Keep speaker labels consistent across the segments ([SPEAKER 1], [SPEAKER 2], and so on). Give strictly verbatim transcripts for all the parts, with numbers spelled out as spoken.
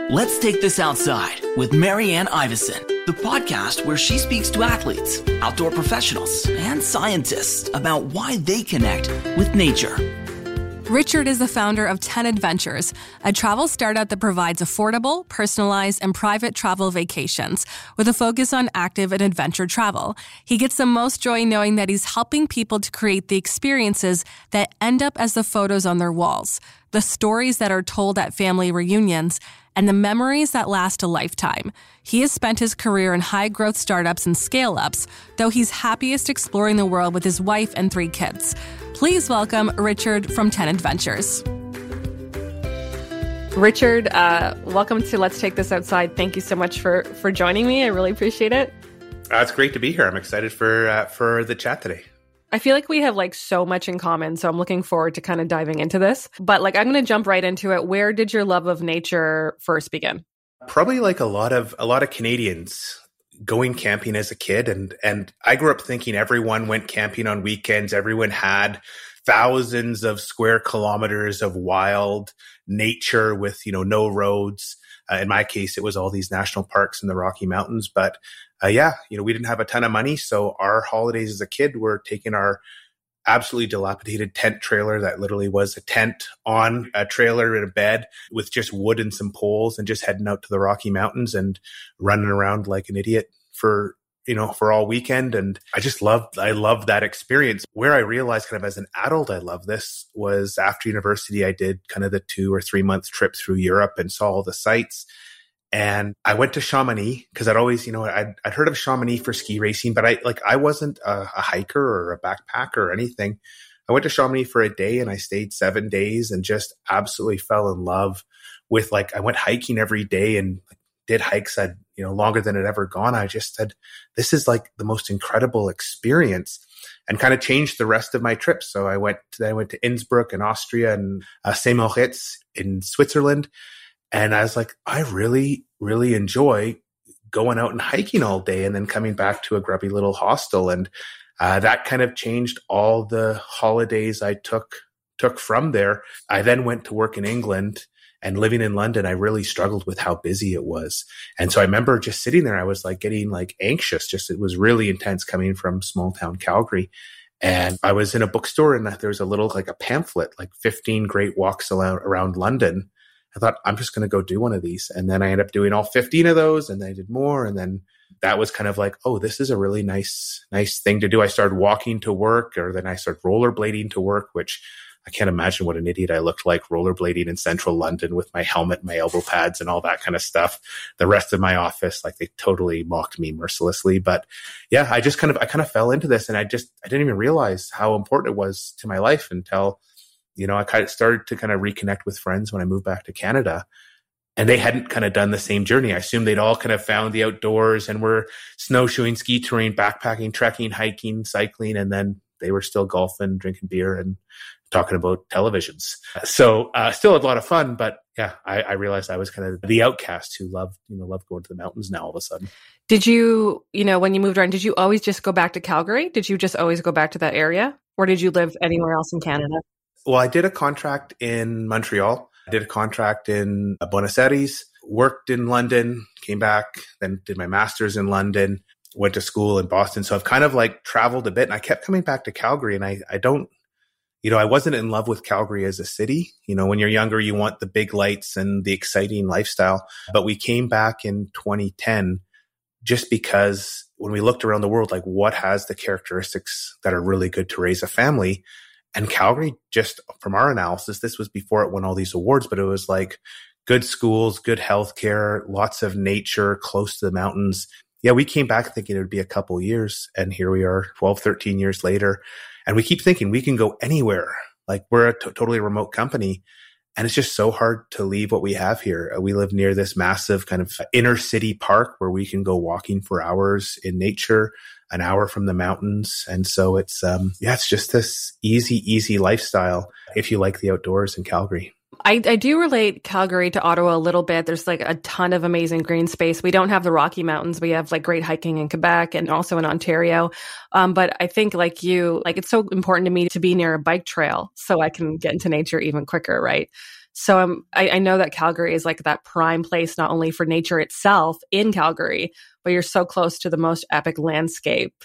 [SPEAKER 1] Let's Take This Outside with Marianne Iveson, the podcast where she speaks to athletes, outdoor professionals, and scientists about why they connect with nature.
[SPEAKER 2] Richard is the founder of ten Adventures, a travel startup that provides affordable, personalized, and private travel vacations with a focus on active and adventure travel. He gets the most joy knowing that he's helping people to create the experiences that end up as the photos on their walls, the stories that are told at family reunions, and the memories that last a lifetime. He has spent his career in high-growth startups and scale-ups, though he's happiest exploring the world with his wife and three kids. Please welcome Richard from ten Adventures. Richard, uh, welcome to Let's Take This Outside. Thank you so much for, for joining me. I really appreciate it.
[SPEAKER 3] Uh, it's great to be here. I'm excited for uh, for the chat today.
[SPEAKER 2] I feel like we have like so much in common, so I'm looking forward to kind of diving into this. But like, I'm going to jump right into it. Where did your love of nature first begin?
[SPEAKER 3] Probably like a lot of a lot of Canadians going camping as a kid, and and I grew up thinking everyone went camping on weekends. Everyone had thousands of square kilometers of wild nature with, you know, no roads. Uh, in my case, it was all these national parks in the Rocky Mountains. But uh, yeah, you know, we didn't have a ton of money. So our holidays as a kid were taking our absolutely dilapidated tent trailer that literally was a tent on a trailer in a bed with just wood and some poles, and just heading out to the Rocky Mountains and running around like an idiot for, you know, for all weekend. And I just loved, I loved that experience. Where I realized kind of as an adult, I love this was after university, I did kind of the two or three month trip through Europe and saw all the sites. And I went to Chamonix because I'd always, you know, I'd, I'd heard of Chamonix for ski racing, but I like, I wasn't a, a hiker or a backpacker or anything. I went to Chamonix for a day and I stayed seven days and just absolutely fell in love with, like, I went hiking every day and did hikes I'd, you know, longer than I'd ever gone. I just said, this is like the most incredible experience, and kind of changed the rest of my trips. So I went, to, I went to Innsbruck in Austria and uh, Saint Moritz in Switzerland. And I was like, I really, really enjoy going out and hiking all day and then coming back to a grubby little hostel. And uh, that kind of changed all the holidays I took took from there. I then went to work in England, and living in London, I really struggled with how busy it was. And so I remember just sitting there, I was like getting like anxious. Just, it was really intense coming from small town Calgary. And I was in a bookstore and there was a little, like a pamphlet, like fifteen great walks around, around London. I thought, I'm just going to go do one of these. And then I ended up doing all fifteen of those, and then I did more. And then that was kind of like, oh, this is a really nice, nice thing to do. I started walking to work, or then I started rollerblading to work, which I can't imagine what an idiot I looked like rollerblading in central London with my helmet, my elbow pads, and all that kind of stuff. The rest of my office, like, they totally mocked me mercilessly. But yeah, I just kind of, I kind of fell into this, and I just, I didn't even realize how important it was to my life until, you know, I kind of started to kind of reconnect with friends when I moved back to Canada, and they hadn't kind of done the same journey. I assumed they'd all kind of found the outdoors and were snowshoeing, ski touring, backpacking, trekking, hiking, cycling, and then they were still golfing, drinking beer, and talking about televisions. So uh, still a lot of fun, but yeah, I, I realized I was kind of the outcast who loved, you know, loved going to the mountains now all of a sudden.
[SPEAKER 2] Did you, you know, when you moved around, did you always just go back to Calgary? Did you just always go back to that area? Or did you live anywhere else in Canada?
[SPEAKER 3] Well, I did a contract in Montreal. I did a contract in Buenos Aires, worked in London, came back, then did my master's in London, went to school in Boston. So I've kind of like traveled a bit, and I kept coming back to Calgary, and I, I don't, you know, I wasn't in love with Calgary as a city. You know, when you're younger, you want the big lights and the exciting lifestyle. But we came back in twenty ten just because when we looked around the world, like, what has the characteristics that are really good to raise a family? And Calgary, just from our analysis, this was before it won all these awards, but it was like good schools, good healthcare, lots of nature, close to the mountains. Yeah, we came back thinking it would be a couple years, and here we are twelve, thirteen years later. And we keep thinking we can go anywhere. Like, we're a t- totally remote company, and it's just so hard to leave what we have here. We live near this massive kind of inner city park where we can go walking for hours in nature, an hour from the mountains. And so it's, um, yeah, it's just this easy, easy lifestyle if you like the outdoors in Calgary.
[SPEAKER 2] I, I do relate Calgary to Ottawa a little bit. There's like a ton of amazing green space. We don't have the Rocky Mountains. We have like great hiking in Quebec and also in Ontario. Um, but I think like you, like it's so important to me to be near a bike trail so I can get into nature even quicker, right? So um, I, I know that Calgary is like that prime place, not only for nature itself in Calgary, but you're so close to the most epic landscape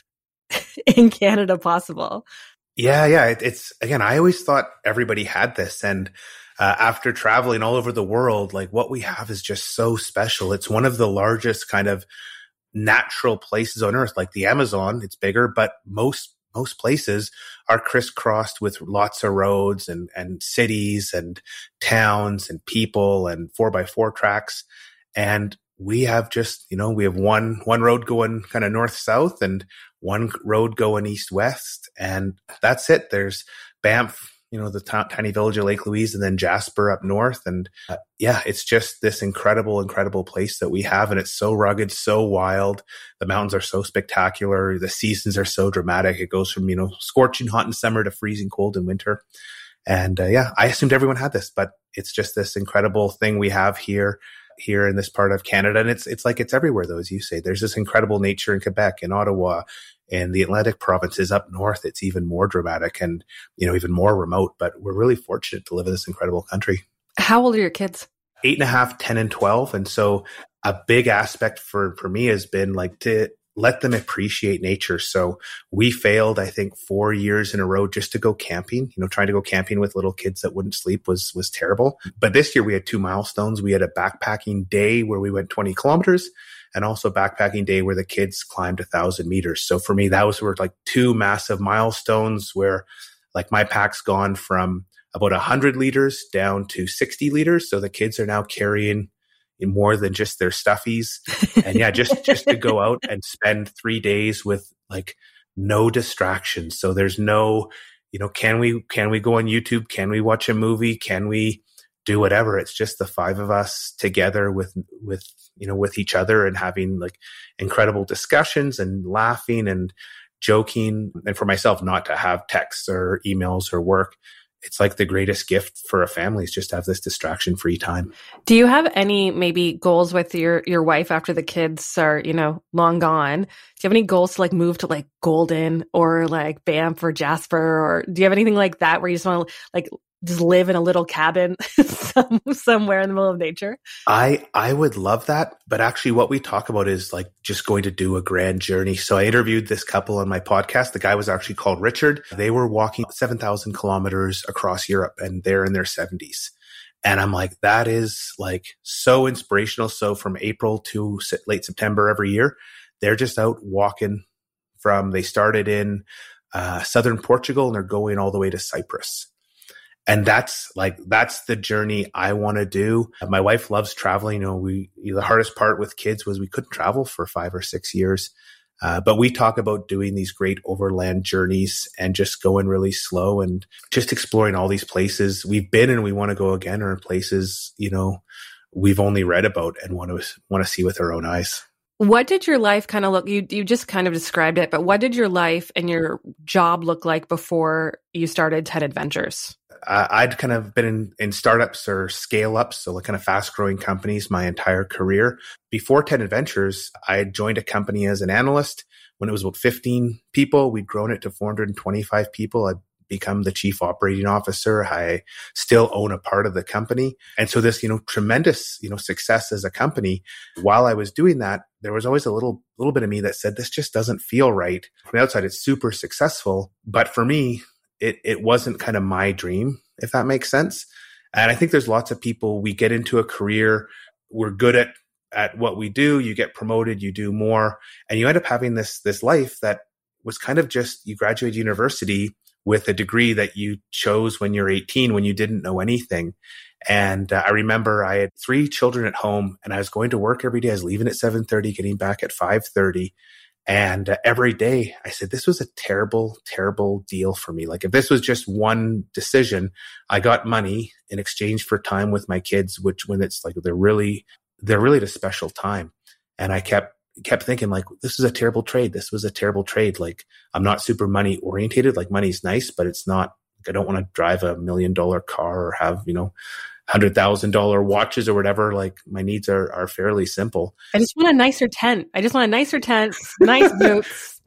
[SPEAKER 2] in Canada possible.
[SPEAKER 3] Yeah, yeah. It, it's, again, I always thought everybody had this. And uh, after traveling all over the world, like what we have is just so special. It's one of the largest kind of natural places on earth, like the Amazon. It's bigger, but most most places are crisscrossed with lots of roads and, and cities and towns and people and four by four tracks. And we have just, you know, we have one, one road going kind of north south and one road going east west. And that's it. There's Banff, you know, the t- tiny village of Lake Louise, and then Jasper up north. And uh, yeah, it's just this incredible, incredible place that we have. And it's so rugged, so wild. The mountains are so spectacular. The seasons are so dramatic. It goes from, you know, scorching hot in summer to freezing cold in winter. And uh, yeah, I assumed everyone had this, but it's just this incredible thing we have here, here in this part of Canada. And it's, it's like, it's everywhere though, as you say. There's this incredible nature in Quebec, in Ottawa, and the Atlantic provinces up north. It's even more dramatic and, you know, even more remote, but we're really fortunate to live in this incredible country.
[SPEAKER 2] How old are your kids?
[SPEAKER 3] Eight and a half, ten and twelve. And so a big aspect for, for me has been like to let them appreciate nature. So we failed, I think, four years in a row just to go camping. You know, trying to go camping with little kids that wouldn't sleep was, was terrible. But this year we had two milestones. We had a backpacking day where we went twenty kilometers. And also backpacking day where the kids climbed a thousand meters. So for me, that was were like two massive milestones where like my pack's gone from about a hundred liters down to sixty liters. So the kids are now carrying in more than just their stuffies. And yeah, just, just to go out and spend three days with like no distractions. So there's no, you know, can we, can we go on YouTube? Can we watch a movie? Can we do whatever? It's just the five of us together with, with, you know, with each other and having like incredible discussions and laughing and joking. And for myself, not to have texts or emails or work. It's like the greatest gift for a family is just to have this distraction free time.
[SPEAKER 2] Do you have any maybe goals with your, your wife after the kids are, you know, long gone? Do you have any goals to like move to like Golden or like Banff or Jasper? Or do you have anything like that where you just want to like just live in a little cabin some, somewhere in the middle of nature?
[SPEAKER 3] I, I would love that. But actually what we talk about is like just going to do a grand journey. So I interviewed this couple on my podcast. The guy was actually called Richard. They were walking seven thousand kilometers across Europe and they're in their seventies. And I'm like, that is like so inspirational. So from April to late September every year, they're just out walking from, they started in uh, southern Portugal and they're going all the way to Cyprus. And that's like, that's the journey I want to do. My wife loves traveling. You know, we, you know, the hardest part with kids was we couldn't travel for five or six years. Uh, but we talk about doing these great overland journeys and just going really slow and just exploring all these places we've been and we want to go again, or places, you know, we've only read about and want to, want to see with our own eyes.
[SPEAKER 2] What did your life kind of look, you you just kind of described it, but what did your life and your job look like before you started ten Adventures?
[SPEAKER 3] Uh, I'd kind of been in, in startups or scale ups, so like kind of fast growing companies my entire career. Before ten Adventures, I had joined a company as an analyst when it was about fifteen people. We'd grown it to four hundred twenty-five people. I'd become the chief operating officer. I still own a part of the company. And so this, you know, tremendous, you know, success as a company. While I was doing that, there was always a little, little bit of me that said, this just doesn't feel right. From the outside, it's super successful. But for me, it, it wasn't kind of my dream, if that makes sense. And I think there's lots of people, we get into a career, we're good at, at what we do, you get promoted, you do more, and you end up having this, this life that was kind of just, you graduate university with a degree that you chose when you're eighteen, when you didn't know anything. And uh, I remember I had three children at home and I was going to work every day. I was leaving at seven thirty, getting back at five thirty. And uh, every day I said, this was a terrible, terrible deal for me. Like if this was just one decision, I got money in exchange for time with my kids, which when it's like, they're really, they're really at a special time. And I kept, kept thinking like, this is a terrible trade. This was a terrible trade. Like I'm not super money orientated. Like money's nice, but it's not, like, I don't want to drive a million dollar car or have, you know, hundred thousand dollar watches or whatever. Like my needs are, are fairly simple.
[SPEAKER 2] I just want a nicer tent. I just want a nicer tent, nice boots.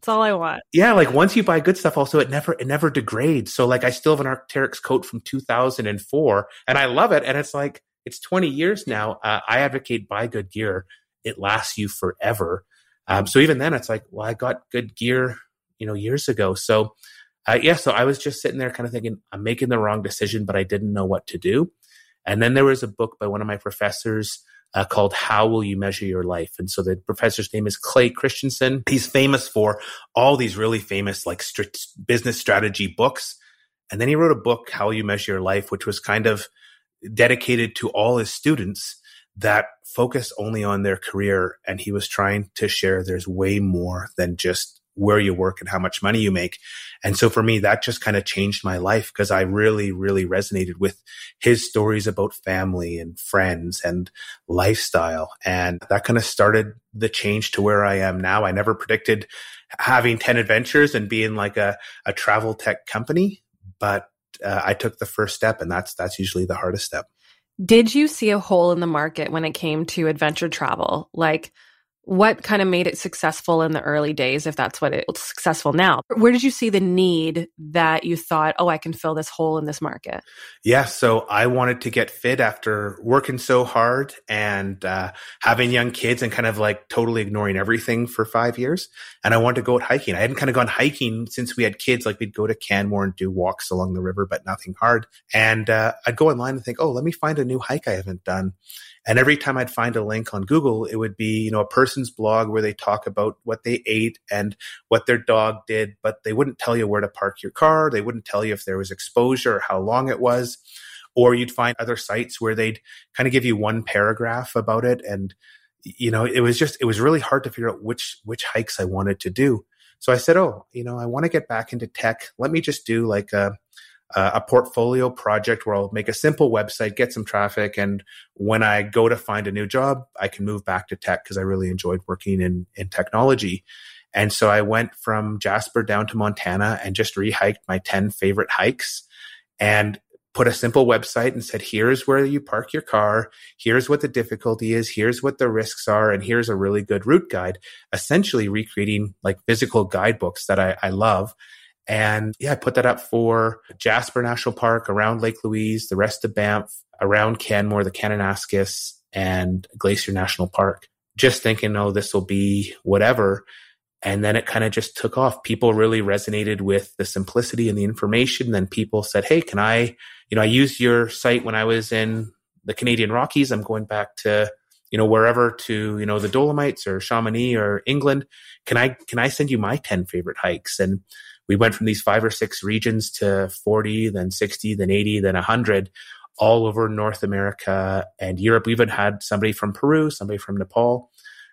[SPEAKER 2] That's all I want.
[SPEAKER 3] Yeah, like once you buy good stuff, also it never it never degrades. So like I still have an Arc'teryx coat from two thousand four, and I love it. And it's like it's twenty years now. Uh, I advocate buy good gear; it lasts you forever. Um, so even then, it's like, well, I got good gear, you know, years ago. So uh, yeah, so I was just sitting there, kind of thinking, I'm making the wrong decision, but I didn't know what to do. And then there was a book by one of my professors Uh, called How Will You Measure Your Life? And so the professor's name is Clay Christensen. He's famous for all these really famous like st- business strategy books. And then he wrote a book, How Will You Measure Your Life, which was kind of dedicated to all his students that focus only on their career. And he was trying to share there's way more than just where you work and how much money you make. And so for me, that just kind of changed my life because I really, really resonated with his stories about family and friends and lifestyle. And that kind of started the change to where I am now. I never predicted having ten adventures and being like a, a travel tech company, but uh, I took the first step, and that's, that's usually the hardest step.
[SPEAKER 2] Did you see a hole in the market when it came to adventure travel? Like, what kind of made it successful in the early days, if that's what it's successful now? Where did you see the need that you thought, oh, I can fill this hole in this market?
[SPEAKER 3] Yeah, so I wanted to get fit after working so hard and uh, having young kids and kind of like totally ignoring everything for five years. And I wanted to go out hiking. I hadn't kind of gone hiking since we had kids. Like we'd go to Canmore and do walks along the river, but nothing hard. And uh, I'd go online and think, oh, let me find a new hike I haven't done. And every time I'd find a link on Google, it would be, you know, a person's blog where they talk about what they ate and what their dog did, but they wouldn't tell you where to park your car. They wouldn't tell you if there was exposure or how long it was. Or you'd find other sites where they'd kind of give you one paragraph about it. And, you know, it was just, it was really hard to figure out which, which hikes I wanted to do. So I said, oh, you know, I want to get back into tech. Let me just do like a, Uh, a portfolio project where I'll make a simple website, get some traffic. And when I go to find a new job, I can move back to tech because I really enjoyed working in, in technology. And so I went from Jasper down to Montana and just re-hiked my ten favorite hikes and put a simple website and said, here's where you park your car. Here's what the difficulty is. Here's what the risks are. And here's a really good route guide, essentially recreating like physical guidebooks that I, I love. And yeah, I put that up for Jasper National Park, around Lake Louise, the rest of Banff, around Canmore, the Kananaskis, and Glacier National Park. Just thinking, oh, this will be whatever. And then it kind of just took off. People really resonated with the simplicity and the information. Then people said, hey, can I, you know, I used your site when I was in the Canadian Rockies. I'm going back to, you know, wherever to, you know, the Dolomites or Chamonix or England. Can I, can I send you my ten favorite hikes? And we went from these five or six regions to forty, then sixty, then eighty, then one hundred, all over North America and Europe. We even had somebody from Peru, somebody from Nepal.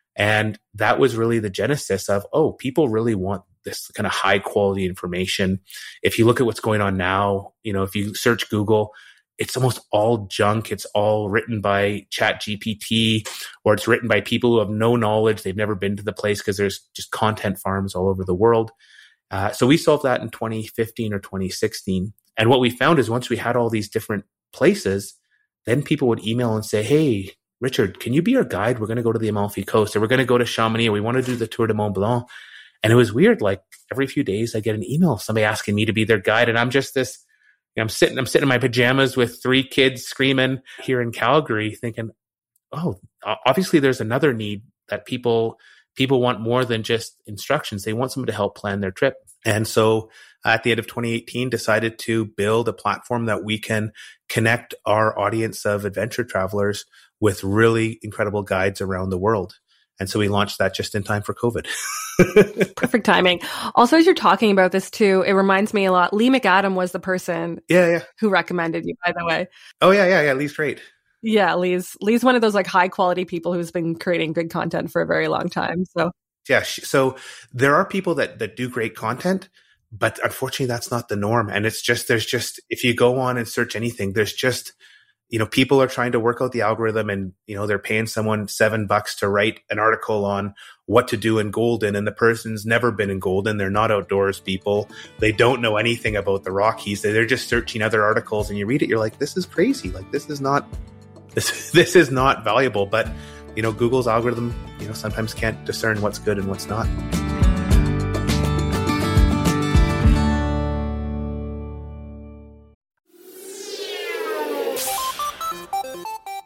[SPEAKER 3] And that was really the genesis of, oh, people really want this kind of high quality information. If you look at what's going on now, you know, if you search Google, it's almost all junk. It's all written by Chat G P T, or it's written by people who have no knowledge. They've never been to the place because there's just content farms all over the world. Uh, so we solved that in twenty fifteen or twenty sixteen. And what we found is once we had all these different places, then people would email and say, hey, Richard, can you be our guide? We're going to go to the Amalfi Coast, or we're going to go to Chamonix, or we want to do the Tour de Mont Blanc. And it was weird. Like every few days I get an email of somebody asking me to be their guide. And I'm just this, you know, I'm sitting, I'm sitting in my pajamas with three kids screaming here in Calgary thinking, oh, obviously there's another need that people, people want more than just instructions. They want someone to help plan their trip. And so at the end of twenty eighteen, decided to build a platform that we can connect our audience of adventure travelers with really incredible guides around the world. And so we launched that just in time for COVID.
[SPEAKER 2] Perfect timing. Also, as you're talking about this too, it reminds me a lot. Lee McAdam was the person
[SPEAKER 3] yeah, yeah.
[SPEAKER 2] who recommended you, by the way.
[SPEAKER 3] Oh, yeah, yeah, yeah. Lee's great.
[SPEAKER 2] Yeah, Lee's Lee's one of those like high quality people who's been creating good content for a very long time. So
[SPEAKER 3] yeah, so there are people that that do great content, but unfortunately that's not the norm. And it's just, there's just, if you go on and search anything, there's just, you know, people are trying to work out the algorithm and, you know, they're paying someone seven bucks to write an article on what to do in Golden. And the person's never been in Golden. They're not outdoors people. They don't know anything about the Rockies. They're just searching other articles and you read it. You're like, this is crazy. Like, this is not, this, this is not valuable. But, you know, Google's algorithm, you know, sometimes can't discern what's good and what's not.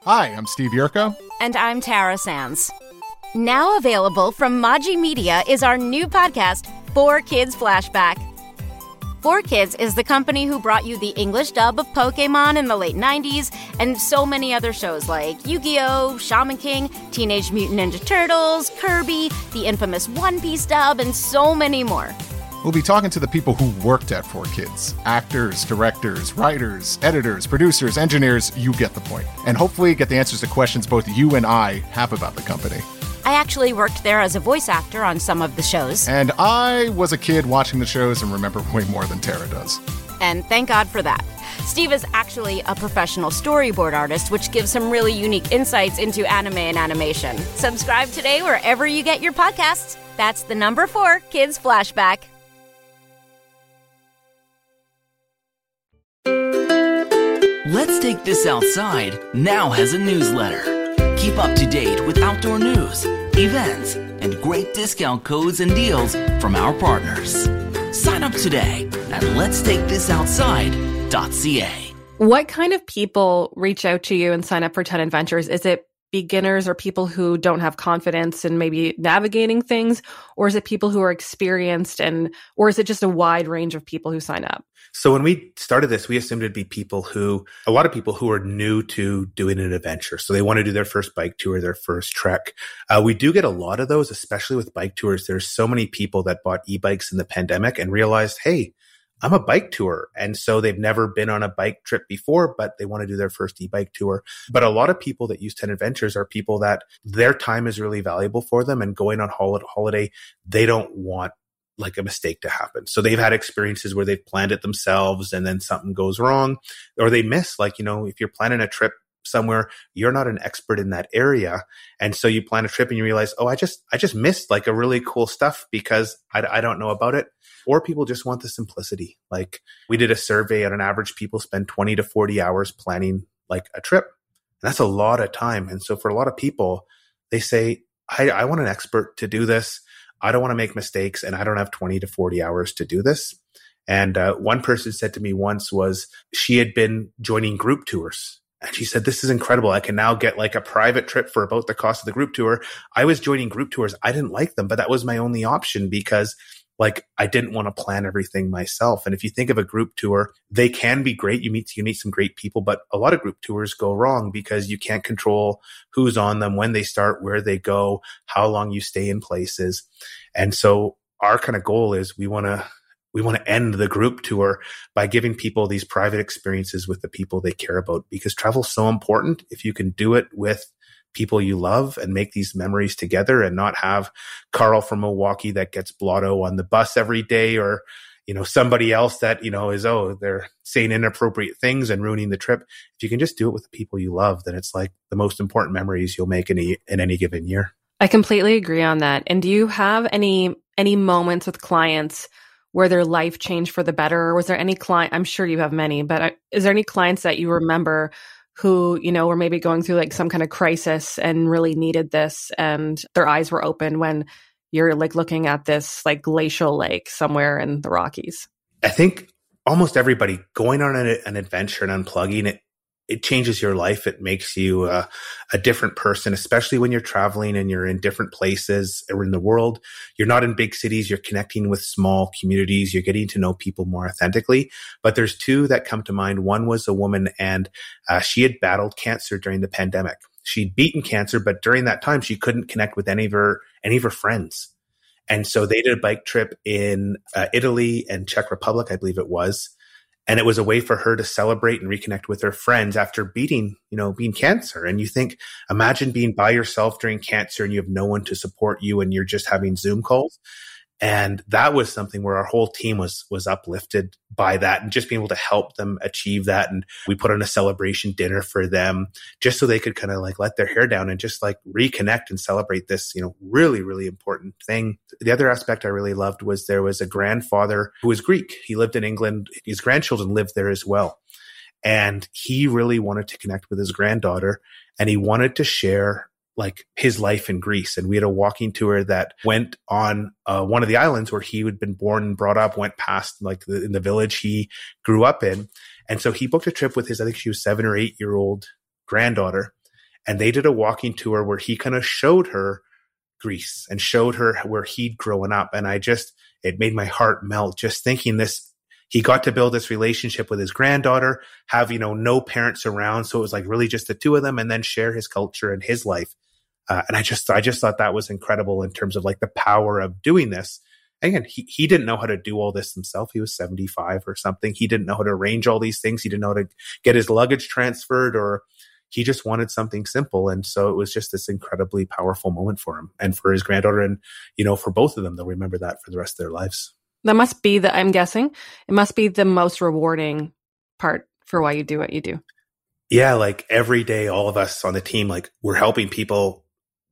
[SPEAKER 4] Hi, I'm Steve Yerko.
[SPEAKER 5] And I'm Tara Sands. Now available from Maji Media is our new podcast, four Kids Flashback. four Kids is the company who brought you the English dub of Pokemon in the late nineties and so many other shows like Yu-Gi-Oh!, Shaman King, Teenage Mutant Ninja Turtles, Kirby, the infamous One Piece dub, and so many more.
[SPEAKER 4] We'll be talking to the people who worked at four Kids. Actors, directors, writers, editors, producers, engineers, you get the point. And hopefully get the answers to questions both you and I have about the company.
[SPEAKER 5] I actually worked there as a voice actor on some of the shows.
[SPEAKER 4] And I was a kid watching the shows and remember way more than Tara does.
[SPEAKER 5] And thank God for that. Steve is actually a professional storyboard artist, which gives some really unique insights into anime and animation. Subscribe today wherever you get your podcasts. That's the number four Kids Flashback.
[SPEAKER 1] Let's Take This Outside now has a newsletter. Keep up to date with outdoor news, events, and great discount codes and deals from our partners. Sign up today at lets take this outside dot c a.
[SPEAKER 2] What kind of people reach out to you and sign up for ten Adventures? Is it beginners or people who don't have confidence in maybe navigating things? Or is it people who are experienced, and or is it just a wide range of people who sign up?
[SPEAKER 3] So when we started this, we assumed it'd be people who, a lot of people who are new to doing an adventure. So they want to do their first bike tour, their first trek. Uh, we do get a lot of those, especially with bike tours. There's so many people that bought e-bikes in the pandemic and realized, hey, I'm a bike tour. And so they've never been on a bike trip before, but they want to do their first e-bike tour. But a lot of people that use ten Adventures are people that their time is really valuable for them, and going on hol- holiday, they don't want like a mistake to happen. So they've had experiences where they've planned it themselves and then something goes wrong, or they miss, like, you know, if you're planning a trip somewhere, you're not an expert in that area. And so you plan a trip and you realize, oh, I just, I just missed like a really cool stuff because I, I don't know about it. Or people just want the simplicity. Like, we did a survey, and on average, people spend twenty to forty hours planning like a trip. And that's a lot of time. And so for a lot of people, they say, I, I want an expert to do this. I don't want to make mistakes, and I don't have twenty to forty hours to do this. And uh, one person said to me once was she had been joining group tours. And she said, this is incredible. I can now get like a private trip for about the cost of the group tour. I was joining group tours. I didn't like them, but that was my only option because like I didn't want to plan everything myself. And if you think of a group tour, they can be great. You meet, you meet some great people, but a lot of group tours go wrong because you can't control who's on them, when they start, where they go, how long you stay in places. And so our kind of goal is we want to, we want to end the group tour by giving people these private experiences with the people they care about, because travel is so important. If you can do it with people you love and make these memories together, and not have Carl from Milwaukee that gets blotto on the bus every day, or, you know, somebody else that, you know, is, oh, they're saying inappropriate things and ruining the trip. If you can just do it with the people you love, then it's like the most important memories you'll make in, a, in any given year.
[SPEAKER 2] I completely agree on that. And do you have any, any moments with clients where their life changed for the better? Or was there any client, I'm sure you have many, but is there any clients that you remember who, you know, were maybe going through like some kind of crisis and really needed this, and their eyes were open when you're like looking at this like glacial lake somewhere in the Rockies?
[SPEAKER 3] I think almost everybody going on an, an adventure and unplugging it, it changes your life. It makes you uh, a different person, especially when you're traveling and you're in different places or in the world. You're not in big cities. You're connecting with small communities. You're getting to know people more authentically. But there's two that come to mind. One was a woman, and uh, she had battled cancer during the pandemic. She'd beaten cancer, but during that time, she couldn't connect with any of her, any of her friends. And so they did a bike trip in uh, Italy and Czech Republic, I believe it was. And it was a way for her to celebrate and reconnect with her friends after beating, you know, being cancer. And you think, imagine being by yourself during cancer and you have no one to support you and you're just having Zoom calls. And that was something where our whole team was, was uplifted by that, and just being able to help them achieve that. And we put on a celebration dinner for them just so they could kind of like let their hair down and just like reconnect and celebrate this, you know, really, really important thing. The other aspect I really loved was there was a grandfather who was Greek. He lived in England. His grandchildren lived there as well. And he really wanted to connect with his granddaughter, and he wanted to share like his life in Greece. And we had a walking tour that went on uh, one of the islands where he had been born and brought up, went past like the, in the village he grew up in. And so he booked a trip with his, I think she was seven or eight year old granddaughter. And they did a walking tour where he kind of showed her Greece and showed her where he'd grown up. And I just, it made my heart melt just thinking this. He got to build this relationship with his granddaughter, have, you know, no parents around. So it was like really just the two of them, and then share his culture and his life. Uh, and I just, I just thought that was incredible in terms of like the power of doing this. Again, he, he didn't know how to do all this himself. He was seventy-five or something. He didn't know how to arrange all these things. He didn't know how to get his luggage transferred, or he just wanted something simple. And so it was just this incredibly powerful moment for him and for his granddaughter. And, you know, for both of them, they'll remember that for the rest of their lives.
[SPEAKER 2] That must be the, I'm guessing, it must be the most rewarding part for why you do what you do.
[SPEAKER 3] Yeah, like every day, all of us on the team, like we're helping people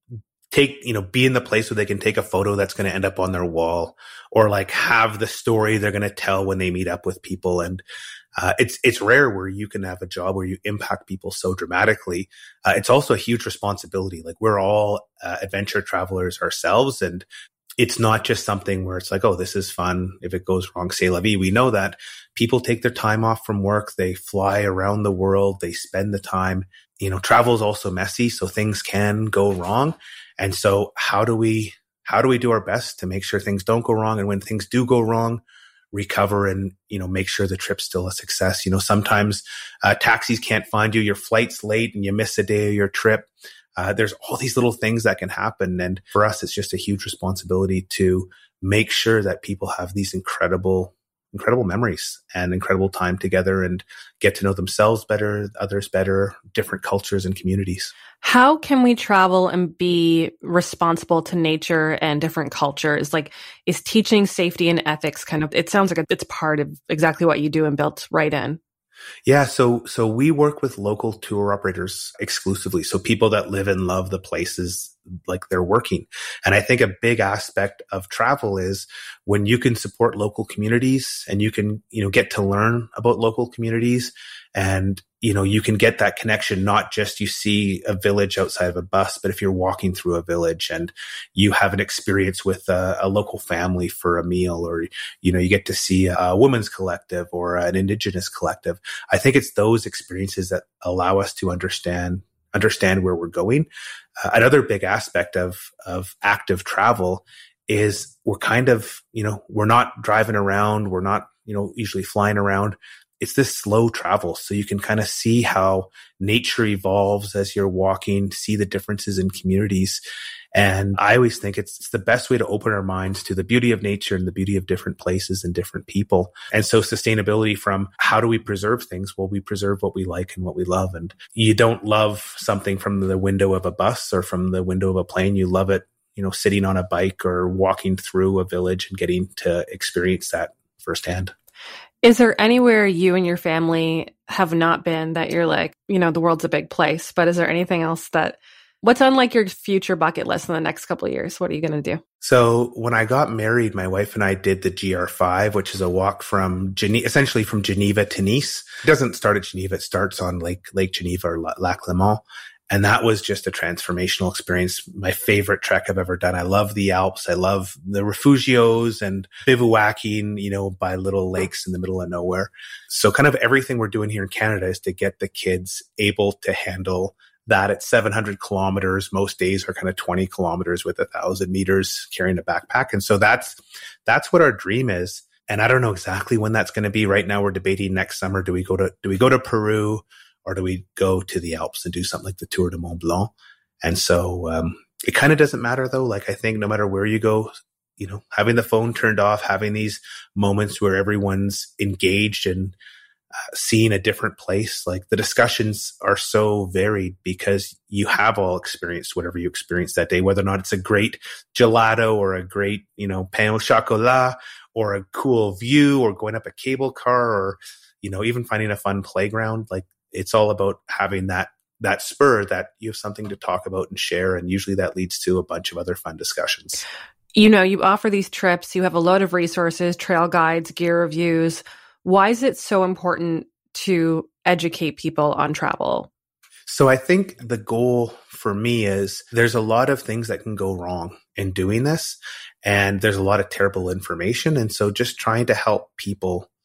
[SPEAKER 3] take, you know, be in the place where they can take a photo that's going to end up on their wall, or like have the story they're going to tell when they meet up with people. And uh, it's, it's rare where you can have a job where you impact people so dramatically. Uh, it's also a huge responsibility. Like we're all uh, adventure travelers ourselves, and it's not just something where it's like, oh, this is fun. If it goes wrong, c'est la vie. We know that people take their time off from work. They fly around the world. They spend the time. You know, travel is also messy, so things can go wrong. And so how do we, how do we do our best to make sure things don't go wrong? And when things do go wrong, recover and, you know, make sure the trip's still a success. You know, sometimes uh, taxis can't find you. Your flight's late and you miss a day of your trip. Uh, there's all these little things that can happen. And for us, it's just a huge responsibility to make sure that people have these incredible, incredible memories and incredible time together and get to know themselves better, others better, different cultures and communities.
[SPEAKER 2] How can we travel and be responsible to nature and different cultures? Like, is teaching safety and ethics kind of, it sounds like it's part of exactly what you do and built right in.
[SPEAKER 3] Yeah. So, so we work with local tour operators exclusively. So people that live and love the places like they're working. And I think a big aspect of travel is when you can support local communities and you can, you know, get to learn about local communities, and, you know, you can get that connection, not just you see a village outside of a bus, but if you're walking through a village and you have an experience with a, a local family for a meal, or, you know, you get to see a women's collective or an indigenous collective. I think it's those experiences that allow us to understand understand where we're going. Uh, another big aspect of, of active travel is we're kind of, you know, we're not driving around. We're not, you know, usually flying around. It's this slow travel. So you can kind of see how nature evolves as you're walking, see the differences in communities. And I always think it's, it's the best way to open our minds to the beauty of nature and the beauty of different places and different people. And so sustainability from how do we preserve things? Well, we preserve what we like and what we love. And you don't love something from the window of a bus or from the window of a plane. You love it, you know, sitting on a bike or walking through a village and getting to experience that firsthand.
[SPEAKER 2] Is there anywhere you and your family have not been that you're like, you know, the world's a big place, but is there anything else that, what's on like your future bucket list in the next couple of years? What are you going to do?
[SPEAKER 3] So when I got married, my wife and I did the G R five, which is a walk from Geneva, essentially from Geneva to Nice. It doesn't start at Geneva. It starts on Lake, Lake Geneva or Lac Léman. And that was just a transformational experience. My favorite trek I've ever done. I love the Alps. I love the refugios and bivouacking, you know, by little lakes in the middle of nowhere. So kind of everything we're doing here in Canada is to get the kids able to handle that at seven hundred kilometers. Most days are kind of twenty kilometers with a thousand meters carrying a backpack. And so that's, that's what our dream is. And I don't know exactly when that's going to be. Right now we're debating next summer. Do we go to, do we go to Peru? Or do we go to the Alps and do something like the Tour de Mont Blanc? And so um, it kind of doesn't matter, though. Like, I think no matter where you go, you know, having the phone turned off, having these moments where everyone's engaged and uh, seeing a different place, like the discussions are so varied because you have all experienced whatever you experienced that day, whether or not it's a great gelato or a great, you know, pain au chocolat or a cool view or going up a cable car or, you know, even finding a fun playground. Like, it's all about having that, that spur that you have something to talk about and share. And usually that leads to a bunch of other fun discussions.
[SPEAKER 2] You know, you offer these trips, you have a load of resources, trail guides, gear reviews. Why is it so important to educate people on travel?
[SPEAKER 3] So I think the goal for me is there's a lot of things that can go wrong in doing this. And there's a lot of terrible information. And so just trying to help people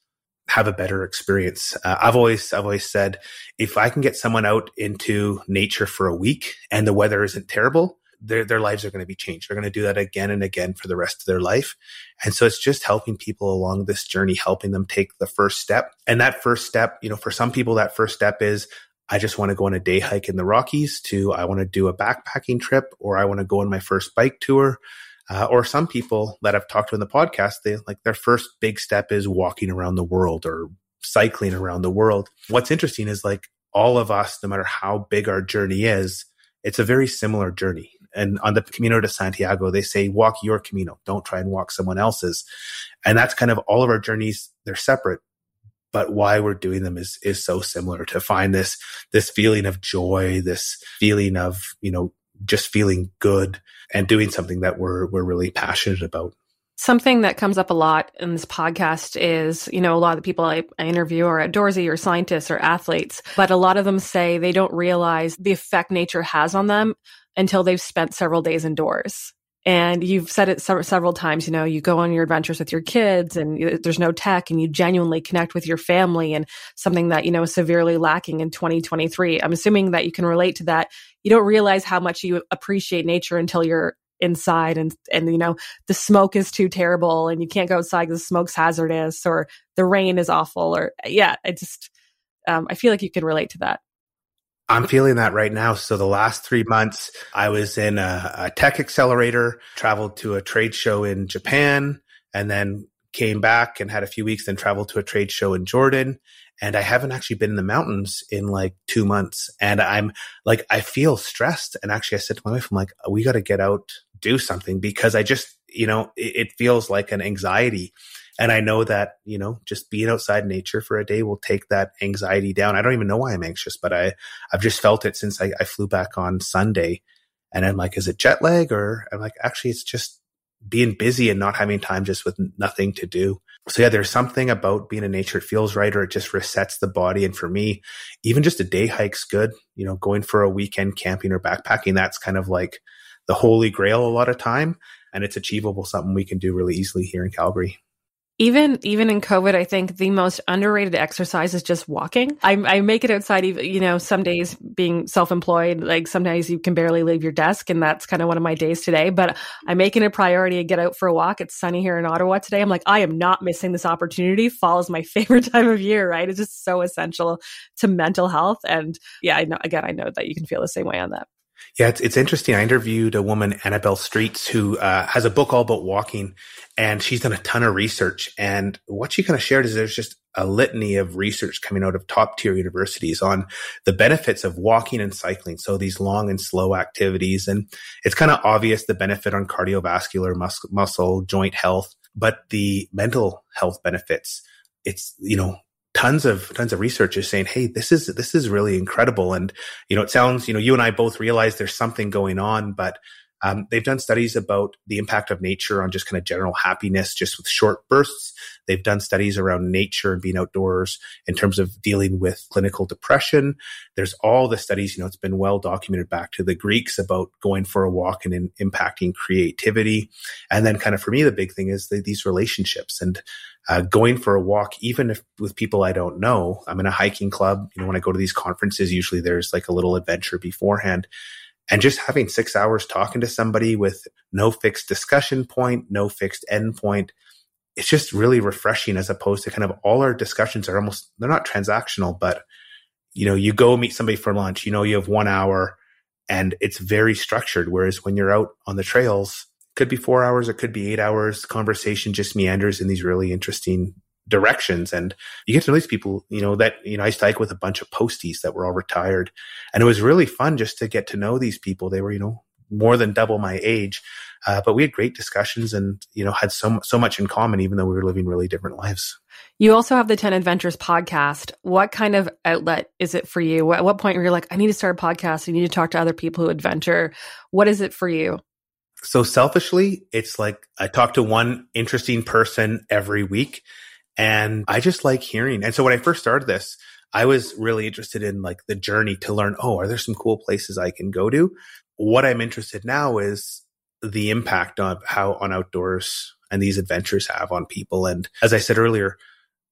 [SPEAKER 3] have a better experience. Uh, I've always, I've always said, if I can get someone out into nature for a week and the weather isn't terrible, their, their lives are going to be changed. They're going to do that again and again for the rest of their life. And so it's just helping people along this journey, helping them take the first step. And that first step, you know, for some people, that first step is, I just want to go on a day hike in the Rockies, to I want to do a backpacking trip, or I want to go on my first bike tour. Uh, or some people that I've talked to in the podcast, they like their first big step is walking around the world or cycling around the world. What's interesting is like all of us, no matter how big our journey is, it's a very similar journey. And on the Camino de Santiago, they say, walk your Camino. Don't try and walk someone else's. And that's kind of all of our journeys. They're separate, but why we're doing them is, is so similar, to find this, this feeling of joy, this feeling of, you know, just feeling good and doing something that we're we're really passionate about.
[SPEAKER 2] Something that comes up a lot in this podcast is, you know, a lot of the people I, I interview are outdoorsy or scientists or athletes, but a lot of them say they don't realize the effect nature has on them until they've spent several days indoors. And you've said it several, several times, you know, you go on your adventures with your kids and you, there's no tech, and you genuinely connect with your family, and something that, you know, is severely lacking in twenty twenty-three. I'm assuming that you can relate to that. You don't realize how much you appreciate nature until you're inside and, and, you know, the smoke is too terrible and you can't go outside because the smoke's hazardous, or the rain is awful, or yeah, I just, um, I feel like you can relate to that.
[SPEAKER 3] I'm feeling that right now. So the last three months, I was in a, a tech accelerator, traveled to a trade show in Japan, and then came back and had a few weeks, then traveled to a trade show in Jordan. And I haven't actually been in the mountains in like two months. And I'm like, I feel stressed. And actually I said to my wife, I'm like, we got to get out, do something, because I just, you know, it, it feels like an anxiety. And I know that, you know, just being outside in nature for a day will take that anxiety down. I don't even know why I'm anxious, but I, I've just felt it since I, I flew back on Sunday. And I'm like, is it jet lag? Or I'm like, actually, it's just being busy and not having time, just with nothing to do. So yeah, there's something about being in nature. It feels right, or it just resets the body. And for me, even just a day hike's good. You know, going for a weekend camping or backpacking, that's kind of like the holy grail a lot of time. And it's achievable, something we can do really easily here in Calgary.
[SPEAKER 2] Even even in COVID, I think the most underrated exercise is just walking. I, I make it outside, even, you know, some days being self-employed, like sometimes you can barely leave your desk, and that's kind of one of my days today. But I'm making it a priority to get out for a walk. It's sunny here in Ottawa today. I'm like, I am not missing this opportunity. Fall is my favorite time of year, right? It's just so essential to mental health. And yeah, I know, again, I know that you can feel the same way on that.
[SPEAKER 3] Yeah, it's it's interesting. I interviewed a woman, Annabelle Streets, who uh, has a book all about walking, and she's done a ton of research. And what she kind of shared is there's just a litany of research coming out of top tier universities on the benefits of walking and cycling. So these long and slow activities, and it's kind of obvious the benefit on cardiovascular, mus- muscle, joint health, but the mental health benefits, it's, you know, tons of, tons of research is saying, hey, this is, this is really incredible. And, you know, it sounds, you know, you and I both realize there's something going on, but um, they've done studies about the impact of nature on just kind of general happiness, just with short bursts. They've done studies around nature and being outdoors in terms of dealing with clinical depression. There's all the studies, you know, it's been well documented back to the Greeks about going for a walk and in, impacting creativity. And then kind of for me, the big thing is the, these relationships and uh, going for a walk, even if with people I don't know. I'm in a hiking club. You know, when I go to these conferences, usually there's like a little adventure beforehand. And just having six hours talking to somebody with no fixed discussion point, no fixed end point, it's just really refreshing, as opposed to kind of all our discussions are almost, they're not transactional, but, you know, you go meet somebody for lunch, you know, you have one hour and it's very structured. Whereas when you're out on the trails, it could be four hours, it could be eight hours, conversation just meanders in these really interesting directions. And you get to know these people, you know, that, you know, I used to hike with a bunch of posties that were all retired. And it was really fun just to get to know these people. They were, you know, more than double my age. Uh, but we had great discussions and, you know, had so, so much in common, even though we were living really different lives.
[SPEAKER 2] You also have the ten Adventures podcast. What kind of outlet is it for you? At what point were you like, I need to start a podcast. I need to talk to other people who adventure. What is it for you?
[SPEAKER 3] So selfishly, it's like I talk to one interesting person every week. And I just like hearing. And so when I first started this, I was really interested in like the journey to learn, oh, are there some cool places I can go to? What I'm interested now is the impact of how on outdoors and these adventures have on people. And as I said earlier,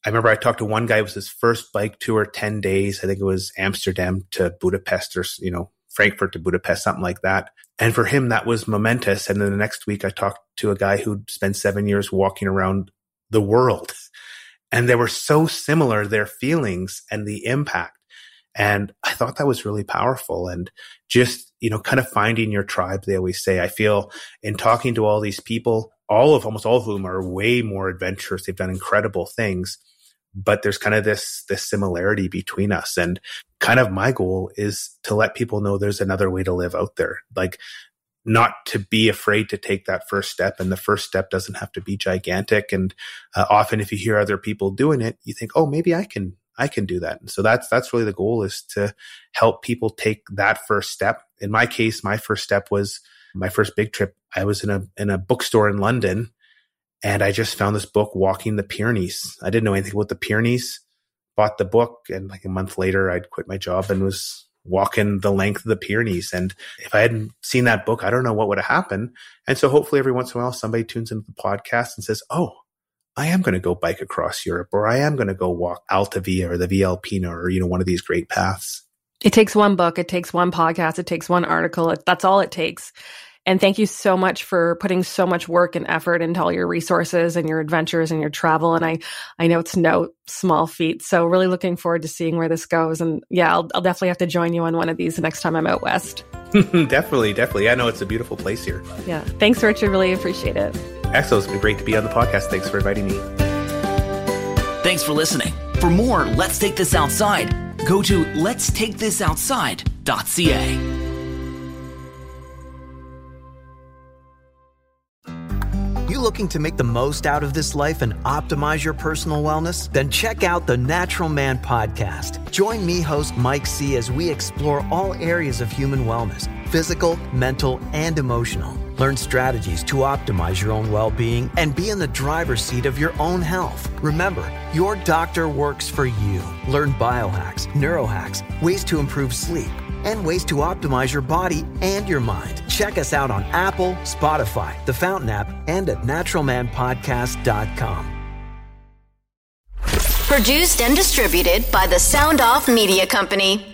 [SPEAKER 3] I remember I talked to one guy, it was his first bike tour, ten days. I think it was Amsterdam to Budapest or, you know, Frankfurt to Budapest, something like that. And for him, that was momentous. And then the next week I talked to a guy who'd spent seven years walking around the world. And they were so similar, their feelings and the impact. And I thought that was really powerful. And just, you know, kind of finding your tribe, they always say. I feel in talking to all these people, all of, almost all of whom are way more adventurous. They've done incredible things. But there's kind of this, this similarity between us. And kind of my goal is to let people know there's another way to live out there. Like, not to be afraid to take that first step. And the first step doesn't have to be gigantic. And uh, often if you hear other people doing it, you think, oh, maybe I can, I can do that. And so that's, that's really the goal, is to help people take that first step. In my case, my first step was my first big trip. I was in a, in a bookstore in London, and I just found this book, Walking the Pyrenees. I didn't know anything about the Pyrenees, bought the book, and like a month later I'd quit my job and was walking the length of the Pyrenees. And if I hadn't seen that book, I don't know what would have happened. And so hopefully every once in a while, somebody tunes into the podcast and says, oh, I am going to go bike across Europe, or I am going to go walk Alta Via or the Via Alpina, or, you know, one of these great paths.
[SPEAKER 2] It takes one book. It takes one podcast. It takes one article. It, that's all it takes. And thank you so much for putting so much work and effort into all your resources and your adventures and your travel. And I, I know it's no small feat. So really looking forward to seeing where this goes. And yeah, I'll, I'll definitely have to join you on one of these the next time I'm out west.
[SPEAKER 3] Definitely, definitely. I know it's a beautiful place here.
[SPEAKER 2] Yeah. Thanks, Richard. Really appreciate it.
[SPEAKER 3] Excellent. It's been great to be on the podcast. Thanks for inviting me.
[SPEAKER 1] Thanks for listening. For more Let's Take This Outside, go to lets take this outside dot c a.
[SPEAKER 6] You looking to make the most out of this life and optimize your personal wellness? Then check out the Natural Man Podcast. Join me, host Mike C., as we explore all areas of human wellness, physical, mental, and emotional. Learn strategies to optimize your own well-being and be in the driver's seat of your own health. Remember, your doctor works for you. Learn biohacks, neurohacks, ways to improve sleep, and ways to optimize your body and your mind. Check us out on Apple, Spotify, the Fountain app, and at natural man podcast dot com.
[SPEAKER 5] Produced and distributed by the Sound Off Media Company.